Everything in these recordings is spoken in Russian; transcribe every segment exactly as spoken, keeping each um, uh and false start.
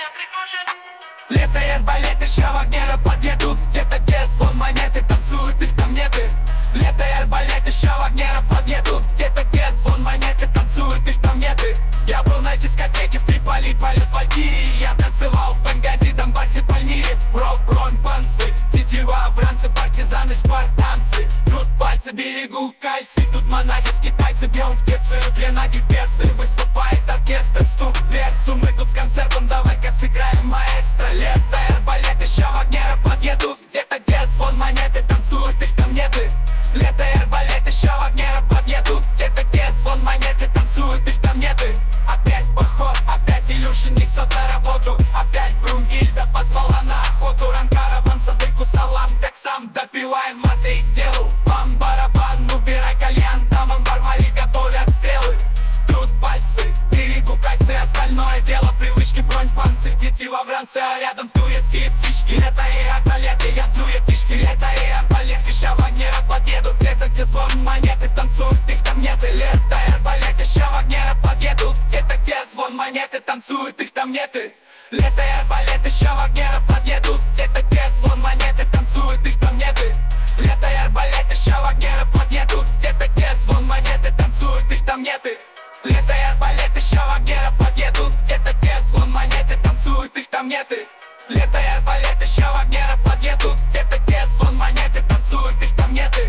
Лето и арбалеты, ща вагнера подъедут. Где-то где звон монеты, танцуют, их там нет. Лето и арбалеты, ща вагнера подъедут. Где-то где звон монеты, танцуют, их там нет. Я был на дискотеке в Триполи, полет Валькирии. Я танцевал в Бенгази, Донбассе, Пальмире. Рок, бронь, панцы, тетива, францы, партизаны, спартанцы. Тут пальцы, берегу кальций. Тут монахи с китайцы, бьем в терцию, гренади в перцы. Выступает оркестр, стук в дверцу. Мы тут с концертом, давай-ка сыграем маэстро. Лето и арбалеты, ща вагнера подъедут. Где-то где звон монеты, танцуют, их там нет. Лето и арбалеты, ща вагнера подъедут. Где-то где звон монеты, танцуют, их там нет. Опять поход, опять Илюшин несет на работу. Опять Брунгильда позвала на охоту. Ранкараван, Садыку салам, так сам допиваем латте к делу. Бам-барабан, убирай кальян, там амбармали готовят стрелы. Тут пальцы, берегу кальций, остальное дело привычки, бронь, панцирь, тетива, вранцы, а рядом турецкие птички. Лето и арбалеты, я дует тишки. Лето и арбалеты, ща вагнера подъедут. Где-то где звон монеты, танцуют, их там нет. Лето и арбалеты, ща вагнера подъедут. Где-то где звон монеты, танцуют, их там нет. Лето и арбалеты, ща вагнера подъедут. Где-то где звон монеты, танцуют, их там нет. Лето и арбалеты, ща вагнера подъедут. Где-то где звон монеты, танцуют, их там нет. Лето и арбалеты, ща вагнера подъедут. Где-то где звон монеты, танцуют, их там нет. Лето и арбалеты, ща вагнера подъедут. Где-то где звон монеты, танцуют, их там нет.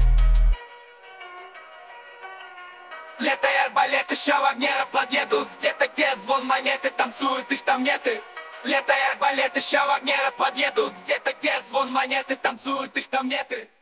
Лето и арбалеты, ща вагнера подъедут. Где-то где звон монеты, танцуют, их там нет. Лето и арбалеты, ща вагнера подъедут. Где-то где звон монеты, танцуют, их там нет.